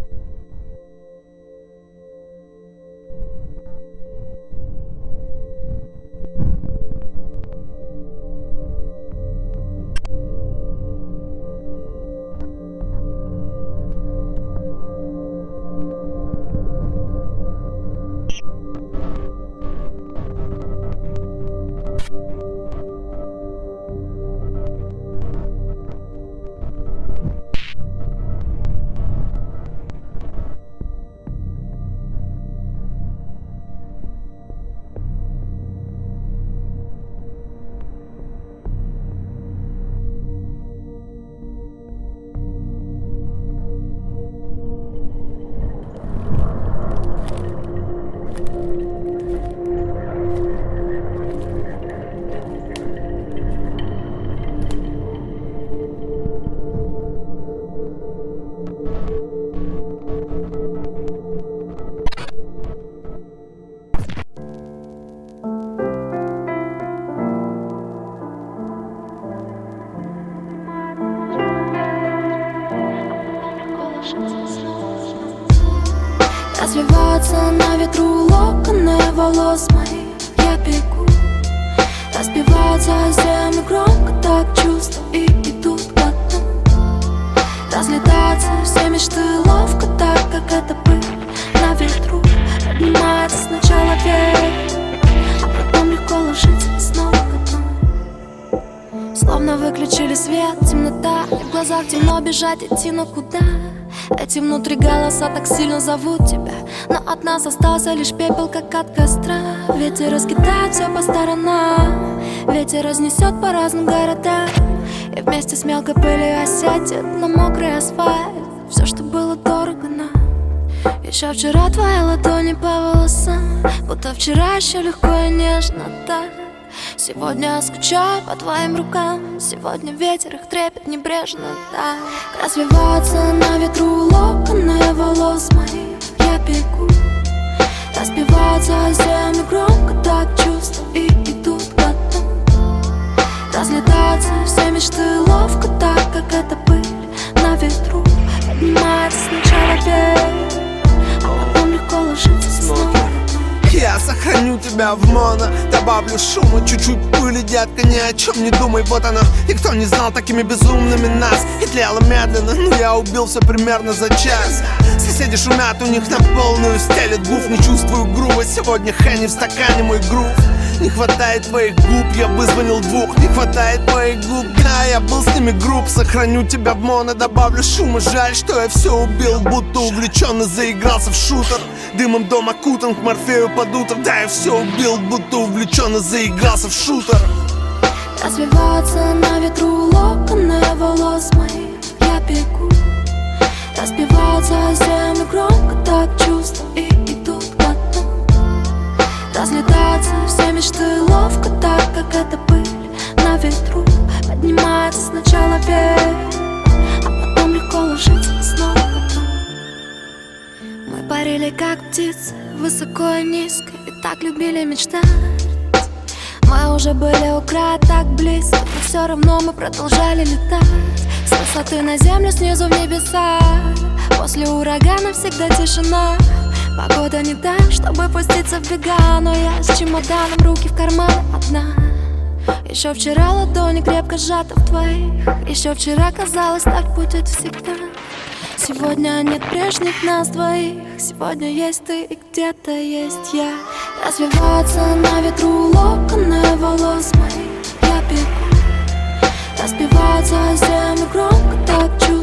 Развиваются на ветру локоны волос моих. Я бегу, разбиваются о землю громко, так чувства и идут ко дну. Разлетаются все мечты ловко, так как это пыль на ветру. Поднимается сначала вверх, а потом легко ложится снова ко дну. Словно выключили свет, темнота, и в глазах темно, бежать идти, но куда? Эти внутри голоса так сильно зовут тебя, но от нас остался лишь пепел, как от костра. Ветер раскидает все по сторонам, ветер разнесет по разным городам, и вместе с мелкой пылью осядет на мокрый асфальт все, что было дорого нам. Еще вчера твои ладони по волосам, будто вчера еще легко и нежно так. Сегодня я скучаю по твоим рукам, сегодня ветер их трепет небрежно так. Развиваются на ветру локоны волос моих. Я бегу, разбиваются о землю громко, так чувства и идут ко дну. Разлетаются все мечты ловко, так как это пыль на ветру. Поднимается сначала вверх, а потом легко ложится снова. Я сохраню тебя в моно, добавлю шума, чуть-чуть пыли, детка, ни о чем не думай, вот она. Никто не знал такими безумными нас, и тлело медленно, но я убил все примерно за час. Соседи шумят, у них на полную стелят гуф, не чувствую грува, сегодня Хенни в стакане мой грув. Не хватает твоих губ, я вызвонил двух. Не хватает твоих губ, да, я был с ними груб. Сохраню тебя в моно, добавлю шума. Жаль, что я все убил, будто увлеченно заигрался в шутер. Дымом дом окутан, к Морфею под утро. Да, я все убил, будто увлеченно заигрался в шутер. Развиваются на ветру локоны волос моих. Я бегу, разбиваются о землю громко, так чувства и идут ко дну. Разлетаются все мечты ловко, так как это пыль на ветру. Поднимается сначала вверх, а потом легко ложится снова ко дну. Мы парили как птицы, высоко и низко, и так любили мечтать. Мы уже были у края так близко, но все равно мы продолжали летать. С высоты на землю, снизу в небеса. После урагана всегда тишина. Погода не та, чтобы пуститься в бега, но я с чемоданом, руки в карманы одна. Еще вчера ладони крепко сжаты в твоих. Еще вчера казалось, так будет всегда. Сегодня нет прежних нас двоих. Сегодня есть ты и где-то есть я. Развиваются на ветру локоны волос моих. Я бегу, разбиваются о землю громко, так чувствую.